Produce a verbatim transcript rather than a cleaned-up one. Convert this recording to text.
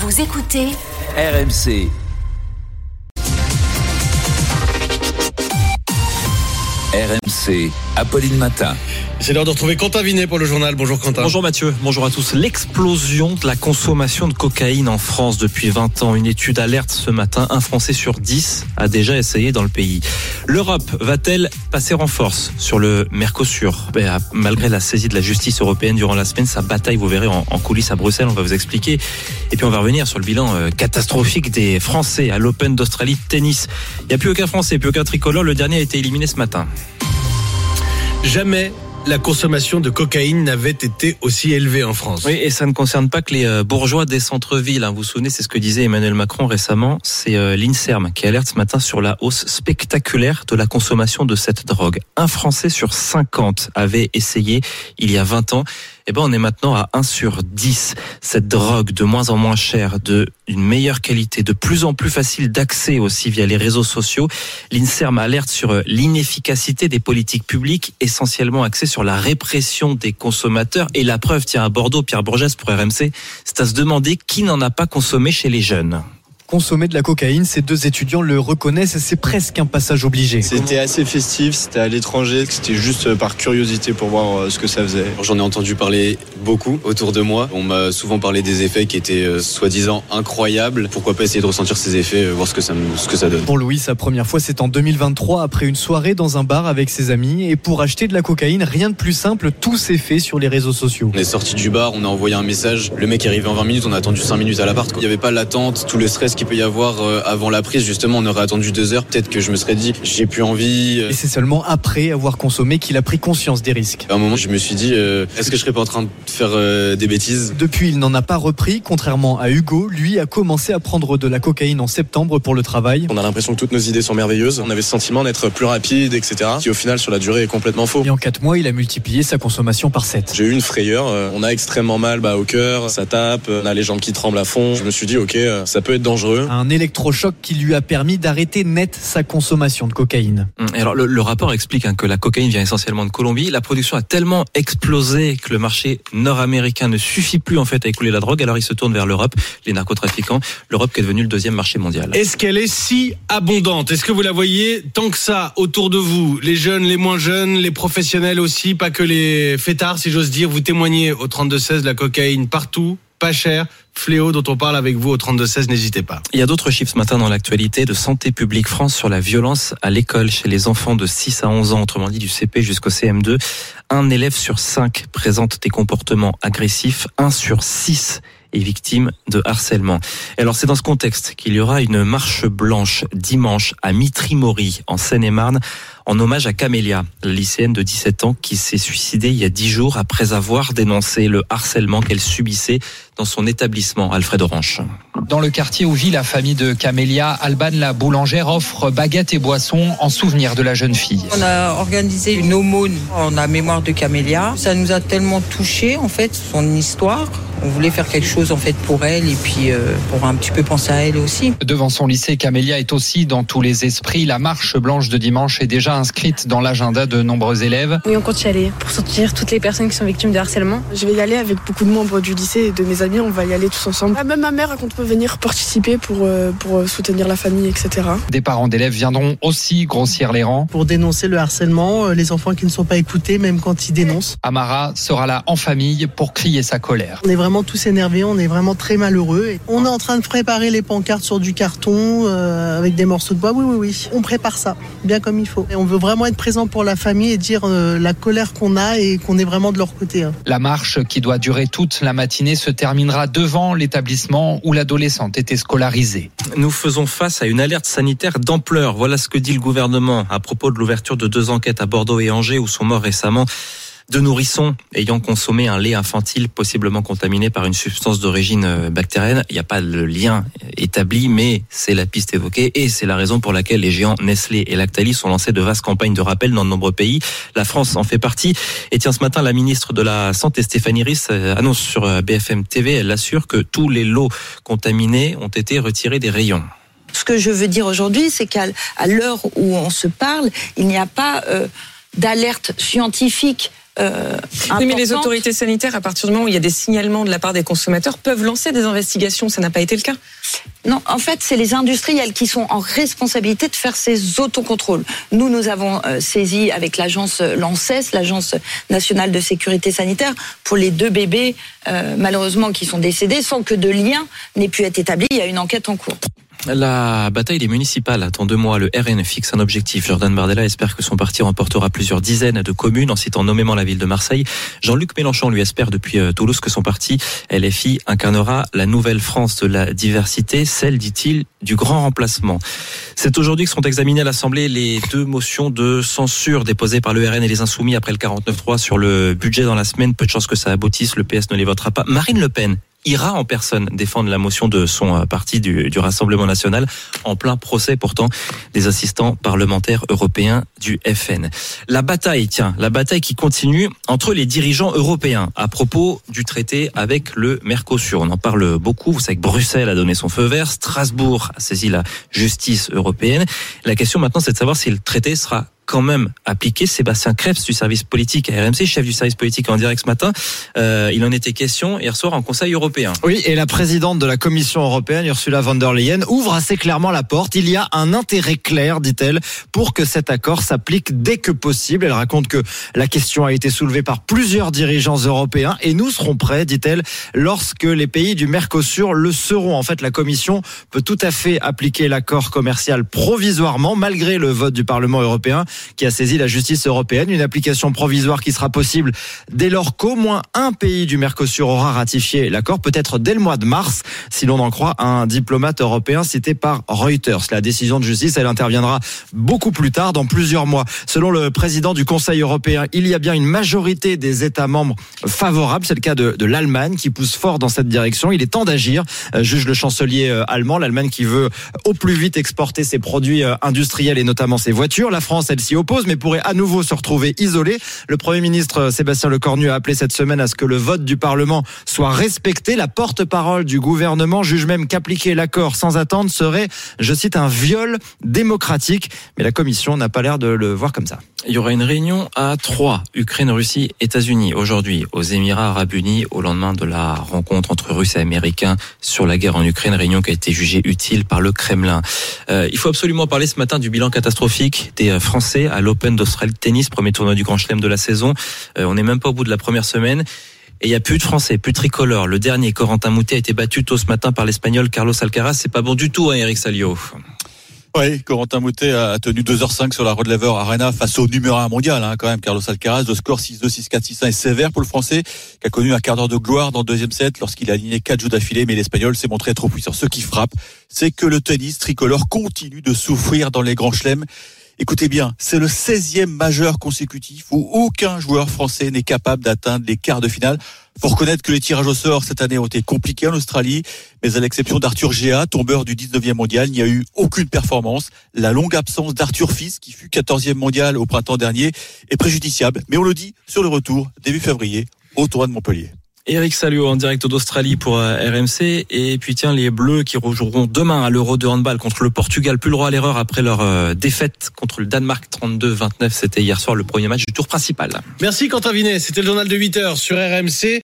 Vous écoutez R M C. R M C, Apolline Matin. C'est l'heure de retrouver Quentin Vinet pour le journal. Bonjour Quentin. Bonjour Mathieu, bonjour à tous. L'explosion de la consommation de cocaïne en France depuis vingt ans. Une étude alerte ce matin, un Français sur dix a déjà essayé dans le pays. L'Europe va-t-elle passer en force sur le Mercosur ? Ben, malgré la saisie de la justice européenne durant la semaine, sa bataille, vous verrez, en, en coulisses à Bruxelles, on va vous expliquer. Et puis on va revenir sur le bilan euh, catastrophique des Français à l'Open d'Australie de tennis. Il n'y a plus aucun Français, plus aucun tricolore. Le dernier a été éliminé ce matin. Jamais la consommation de cocaïne n'avait été aussi élevée en France. Oui, et ça ne concerne pas que les bourgeois des centres-villes. Vous vous souvenez, c'est ce que disait Emmanuel Macron récemment. C'est l'INSERM qui alerte ce matin sur la hausse spectaculaire de la consommation de cette drogue. Un Français sur cinquante avait essayé il y a vingt ans. Eh ben, on est maintenant à un sur dix. Cette drogue de moins en moins chère, de une meilleure qualité, de plus en plus facile d'accès aussi via les réseaux sociaux. L'INSERM alerte sur l'inefficacité des politiques publiques, essentiellement axées sur la répression des consommateurs. Et la preuve, tiens, à Bordeaux, Pierre Bourgès pour R M C, c'est à se demander qui n'en a pas consommé chez les jeunes. Consommer de la cocaïne, ces deux étudiants le reconnaissent et c'est presque un passage obligé. C'était assez festif, c'était à l'étranger, c'était juste par curiosité pour voir ce que ça faisait. J'en ai entendu parler beaucoup autour de moi. On m'a souvent parlé des effets qui étaient euh, soi-disant incroyables. Pourquoi pas essayer de ressentir ces effets, euh, voir ce que ça, me, ce que ça donne. Pour Louis, sa première fois, c'est en deux mille vingt-trois, après une soirée dans un bar avec ses amis. Et pour acheter de la cocaïne, rien de plus simple, tout s'est fait sur les réseaux sociaux. On est sorti du bar, on a envoyé un message. Le mec est arrivé en vingt minutes, on a attendu cinq minutes à l'appart. Il n'y avait pas l'attente, tout le stress qu'il peut y avoir avant la prise. Justement, on aurait attendu deux heures. Peut-être que je me serais dit, j'ai plus envie. Et c'est seulement après avoir consommé qu'il a pris conscience des risques. À un moment, je me suis dit, euh, est-ce que je serais pas en train de faire euh, des bêtises ? Depuis, il n'en a pas repris. Contrairement à Hugo, lui a commencé à prendre de la cocaïne en septembre pour le travail. On a l'impression que toutes nos idées sont merveilleuses. On avait le sentiment d'être plus rapide, et cetera. Qui au final, sur la durée, est complètement faux. Et en quatre mois, il a multiplié sa consommation par sept. J'ai eu une frayeur. On a extrêmement mal bah, au cœur. Ça tape. On a les jambes qui tremblent à fond. Je me suis dit, ok, ça peut être dangereux. Un électrochoc qui lui a permis d'arrêter net sa consommation de cocaïne. Alors le, le rapport explique hein, que la cocaïne vient essentiellement de Colombie. La production a tellement explosé que le marché nord-américain ne suffit plus en fait à écouler la drogue. Alors il se tourne vers l'Europe, les narcotrafiquants. L'Europe qui est devenue le deuxième marché mondial. Est-ce qu'elle est si abondante ? Est-ce que vous la voyez tant que ça autour de vous ? Les jeunes, les moins jeunes, les professionnels aussi, pas que les fêtards si j'ose dire. Vous témoignez au trente-deux seize, la cocaïne partout, pas cher. Fléau dont on parle avec vous au trente-deux seize, n'hésitez pas. Il y a d'autres chiffres ce matin dans l'actualité de Santé publique France sur la violence à l'école chez les enfants de six à onze ans, autrement dit du C P jusqu'au C M deux. Un élève sur cinq présente des comportements agressifs, un sur six est victime de harcèlement. Et alors c'est dans ce contexte qu'il y aura une marche blanche dimanche à Mitry-Mory en Seine-et-Marne en hommage à Camélia, la lycéenne de dix-sept ans qui s'est suicidée il y a dix jours après avoir dénoncé le harcèlement qu'elle subissait dans son établissement. Alfred Orange. Dans le quartier où vit la famille de Camélia, Alban la boulangère offre baguettes et boissons en souvenir de la jeune fille. On a organisé une aumône en la mémoire de Camélia. Ça nous a tellement touchés en fait, son histoire. On voulait faire quelque chose en fait pour elle et puis euh, pour un petit peu penser à elle aussi. Devant son lycée, Camélia est aussi dans tous les esprits. La marche blanche de dimanche est déjà inscrite dans l'agenda de nombreux élèves. Oui, on compte y aller pour soutenir toutes les personnes qui sont victimes de harcèlement. Je vais y aller avec beaucoup de membres du lycée et de mes amis. On va y aller tous ensemble. Même ma mère compte venir participer pour, euh, pour soutenir la famille, et cetera. Des parents d'élèves viendront aussi grossir les rangs. Pour dénoncer le harcèlement, les enfants qui ne sont pas écoutés, même quand ils dénoncent. Amara sera là en famille pour crier sa colère. On est vraiment tous énervés, on est vraiment très malheureux. On est en train de préparer les pancartes sur du carton euh, avec des morceaux de bois. Oui, oui, oui. On prépare ça, bien comme il faut. Et on veut vraiment être présent pour la famille et dire euh, la colère qu'on a et qu'on est vraiment de leur côté. Hein. La marche, qui doit durer toute la matinée, se terminera devant l'établissement où l'adolescente était scolarisée. Nous faisons face à une alerte sanitaire d'ampleur. Voilà ce que dit le gouvernement à propos de l'ouverture de deux enquêtes à Bordeaux et Angers où sont morts récemment deux nourrissons ayant consommé un lait infantile possiblement contaminé par une substance d'origine bactérienne. Il n'y a pas de lien établi, mais c'est la piste évoquée et c'est la raison pour laquelle les géants Nestlé et Lactalis ont lancé de vastes campagnes de rappel dans de nombreux pays. La France en fait partie. Et tiens, ce matin, la ministre de la Santé, Stéphanie Ries, annonce sur B F M T V, elle assure que tous les lots contaminés ont été retirés des rayons. Ce que je veux dire aujourd'hui, c'est qu'à à l'heure où on se parle, il n'y a pas euh, d'alerte scientifique euh, Oui, mais les autorités sanitaires, à partir du moment où il y a des signalements de la part des consommateurs, peuvent lancer des investigations. Ça n'a pas été le cas. Non, en fait, c'est les industriels qui sont en responsabilité de faire ces autocontrôles. Nous, nous avons euh, saisi avec l'agence l'ANSES, l'Agence nationale de sécurité sanitaire, pour les deux bébés, euh, malheureusement, qui sont décédés, sans que de lien n'ait pu être établi. Il y a une enquête en cours. La bataille des municipales attend deux mois. Le R N fixe un objectif. Jordan Bardella espère que son parti remportera plusieurs dizaines de communes en citant nommément la ville de Marseille. Jean-Luc Mélenchon lui espère depuis Toulouse que son parti L F I incarnera la nouvelle France de la diversité, celle, dit-il, du grand remplacement. C'est aujourd'hui que seront examinées à l'Assemblée les deux motions de censure déposées par le R N et les Insoumis après le quarante-neuf trois sur le budget dans la semaine. Peu de chances que ça aboutisse. Le P S ne les votera pas. Marine Le Pen ira en personne défendre la motion de son parti du, du Rassemblement national en plein procès pourtant des assistants parlementaires européens du F N. La bataille, tiens, la bataille qui continue entre les dirigeants européens à propos du traité avec le Mercosur. On en parle beaucoup. Vous savez que Bruxelles a donné son feu vert, Strasbourg a saisi la justice européenne. La question maintenant, c'est de savoir si le traité sera quand même appliqué. Sébastien Krebs du service politique à R M C, chef du service politique en direct ce matin. Euh, il en était question hier soir en Conseil européen. Oui, et la présidente de la Commission européenne, Ursula von der Leyen, ouvre assez clairement la porte. Il y a un intérêt clair, dit-elle, pour que cet accord s'applique dès que possible. Elle raconte que la question a été soulevée par plusieurs dirigeants européens et nous serons prêts, dit-elle, lorsque les pays du Mercosur le seront. En fait, la Commission peut tout à fait appliquer l'accord commercial provisoirement, malgré le vote du Parlement européen, qui a saisi la justice européenne. Une application provisoire qui sera possible dès lors qu'au moins un pays du Mercosur aura ratifié l'accord, peut-être dès le mois de mars, si l'on en croit un diplomate européen cité par Reuters. La décision de justice, elle interviendra beaucoup plus tard, dans plusieurs mois. Selon le président du Conseil européen, il y a bien une majorité des États membres favorables. C'est le cas de, de l'Allemagne qui pousse fort dans cette direction. Il est temps d'agir, juge le chancelier allemand. L'Allemagne qui veut au plus vite exporter ses produits industriels et notamment ses voitures. La France, elle s'y oppose, mais pourrait à nouveau se retrouver isolée. Le Premier ministre Sébastien Lecornu a appelé cette semaine à ce que le vote du Parlement soit respecté. La porte-parole du gouvernement juge même qu'appliquer l'accord sans attendre serait, je cite, un viol démocratique. Mais la Commission n'a pas l'air de le voir comme ça. Il y aura une réunion à trois, Ukraine, Russie, États-Unis, aujourd'hui aux Émirats Arabes Unis, au lendemain de la rencontre entre Russes et Américains sur la guerre en Ukraine, réunion qui a été jugée utile par le Kremlin. Euh, il faut absolument parler ce matin du bilan catastrophique des Français à l'Open d'Australie de tennis, premier tournoi du Grand Chelem de la saison. Euh, on n'est même pas au bout de la première semaine. Et il n'y a plus de Français, plus de tricolores. Le dernier, Corentin Moutet, a été battu tôt ce matin par l'Espagnol Carlos Alcaraz. C'est pas bon du tout, hein, Eric Salio. Oui, Corentin Moutet a tenu deux heures cinq sur la Rod Laver Arena face au numéro un mondial, hein, quand même, Carlos Alcaraz. Le score six deux, six quatre, six un est sévère pour le Français, qui a connu un quart d'heure de gloire dans le deuxième set lorsqu'il a aligné quatre jeux d'affilée, mais l'Espagnol s'est montré trop puissant. Ce qui frappe, c'est que le tennis tricolore continue de souffrir dans les grands chelems. Écoutez bien, c'est le seizième majeur consécutif où aucun joueur français n'est capable d'atteindre les quarts de finale. Faut reconnaître que les tirages au sort cette année ont été compliqués en Australie, mais à l'exception d'Arthur Géa, tombeur du dix-neuvième mondial, il n'y a eu aucune performance. La longue absence d'Arthur Fils, qui fut quatorzième mondial au printemps dernier, est préjudiciable. Mais on le dit sur le retour, début février, au tournoi de Montpellier. Eric Salio en direct d'Australie pour R M C. Et puis tiens, les Bleus qui rejoueront demain à l'Euro de handball contre le Portugal. Plus le droit à l'erreur après leur défaite contre le Danemark trente-deux vingt-neuf. C'était hier soir le premier match du tour principal. Merci Quentin Vinet. C'était le journal de huit heures sur R M C.